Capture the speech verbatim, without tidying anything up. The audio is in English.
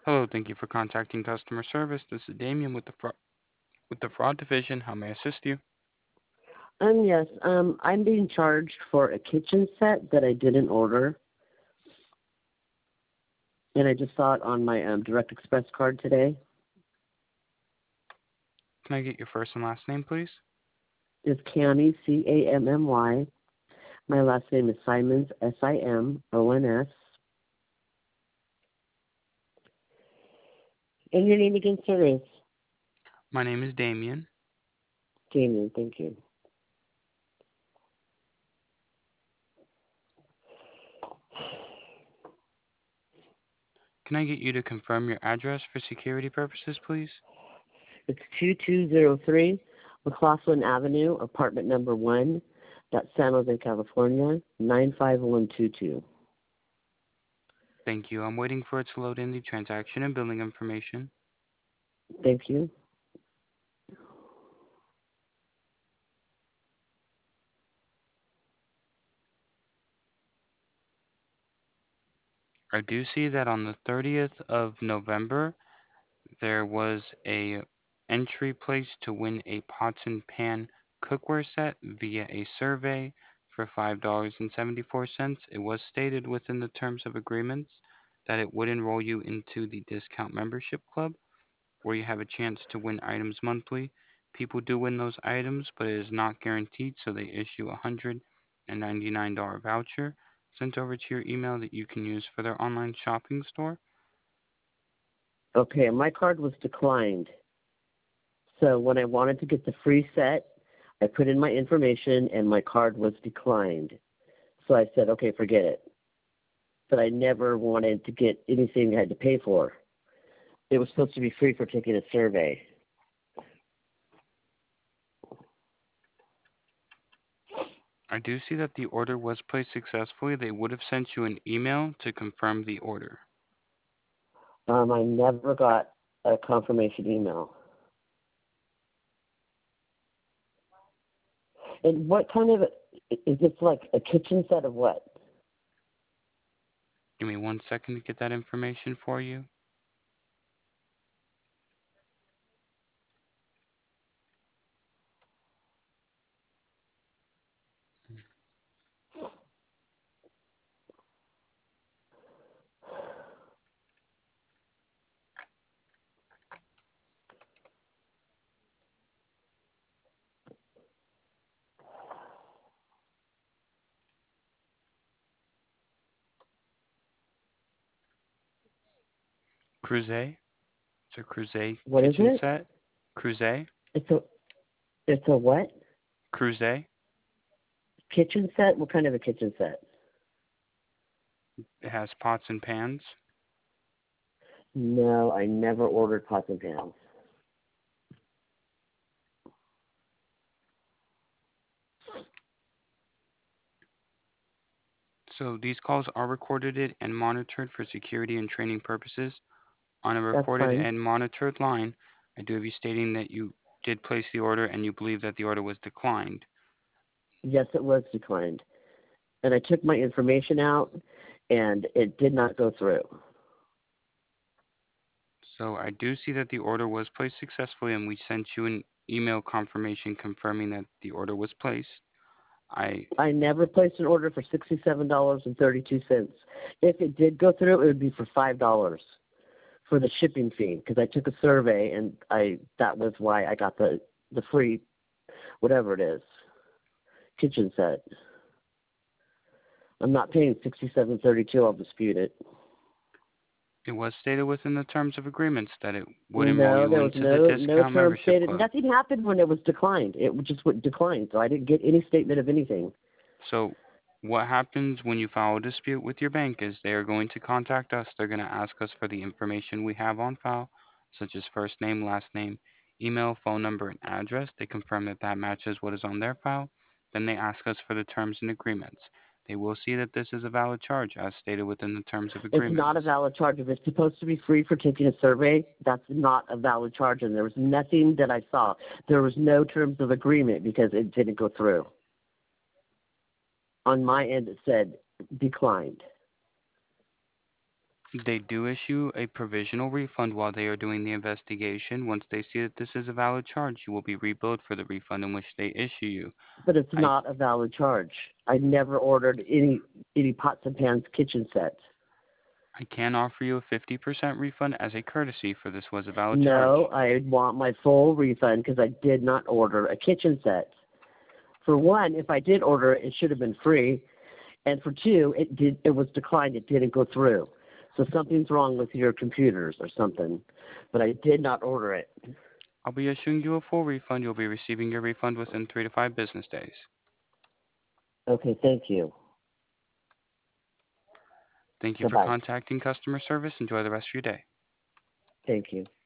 Hello, thank you for contacting customer service. This is Damien with the fro- with the fraud division. How may I assist you? Um, yes. Um, I'm being charged for a kitchen set that I didn't order, and I just saw it on my um, Direct Express card today. Can I get your first and last name, please? It's Cammy, C A M M Y. My last name is Simons, S I M O N S. And your name again, sir, is My name is Damien. Damien. Thank you. Can I get you to confirm your address for security purposes, please? It's two two zero three McLaughlin Avenue, apartment number one, that's San Jose, California, nine five one two two. Thank you. I'm waiting for it to load in the transaction and billing information. Thank you. I do see that on the thirtieth of November, there was a entry placed to win a pots and pan cookware set via a survey for five dollars and seventy-four cents. It was stated within the terms of agreements that it would enroll you into the discount membership club where you have a chance to win items monthly. People do win those items, but it is not guaranteed, so they issue a one hundred ninety-nine dollars voucher sent over to your email that you can use for their online shopping store. Okay, my card was declined. So when I wanted to get the free set, I put in my information and my card was declined. So I said, okay, forget it. But I never wanted to get anything I had to pay for. It was supposed to be free for taking a survey. I do see that the order was placed successfully. They would have sent you an email to confirm the order. Um, I never got a confirmation email. And what kind of, is this like a kitchen set of what? Give me one second to get that information for you. Creuset. It's a Creuset What is kitchen it? set. Creuset. It's a, it's a what? Creuset. Kitchen set? What kind of a kitchen set? It has pots and pans. No, I never ordered pots and pans. So these calls are recorded and monitored for security and training purposes. On a That's recorded fine. and monitored line, I do have you stating that you did place the order and you believe that the order was declined. Yes, it was declined. And I took my information out, and it did not go through. So I do see that the order was placed successfully and we sent you an email confirmation confirming that the order was placed. I I never placed an order for sixty-seven dollars and thirty-two cents. If it did go through, it would be for five dollars for the shipping fee, because I took a survey, and I that was why I got the the free whatever it is kitchen set. I'm not paying sixty-seven thirty-two. I'll dispute it. It was stated within the terms of agreements that it would enroll No, you there was into the no no discount term membership stated. club. Nothing happened when it was declined. It just went declined, so I didn't get any statement of anything. So what happens when you file a dispute with your bank is they are going to contact us. They're going to ask us for the information we have on file, such as first name, last name, email, phone number, and address. They confirm that that matches what is on their file. Then they ask us for the terms and agreements. They will see that this is a valid charge as stated within the terms of It's agreements. not a valid charge. If it's supposed to be free for taking a survey, that's not a valid charge, and there was nothing that I saw. There was no terms of agreement because it didn't go through. On my end, it said declined. They do issue a provisional refund while they are doing the investigation. Once they see that this is a valid charge, you will be rebilled for the refund in which they issue you. But it's I, not a valid charge. I never ordered any any pots and pans kitchen sets. I can offer you a fifty percent refund as a courtesy, for this was a valid No, charge. I want my full refund because I did not order a kitchen set. For one, if I did order it, it should have been free, and for two, it did it was declined. It didn't go through. So something's wrong with your computers or something. But I did not order it. I'll be issuing you a full refund. You'll be receiving your refund within three to five business days. Okay, thank you. Thank you for Goodbye. contacting customer service. Enjoy the rest of your day. Thank you.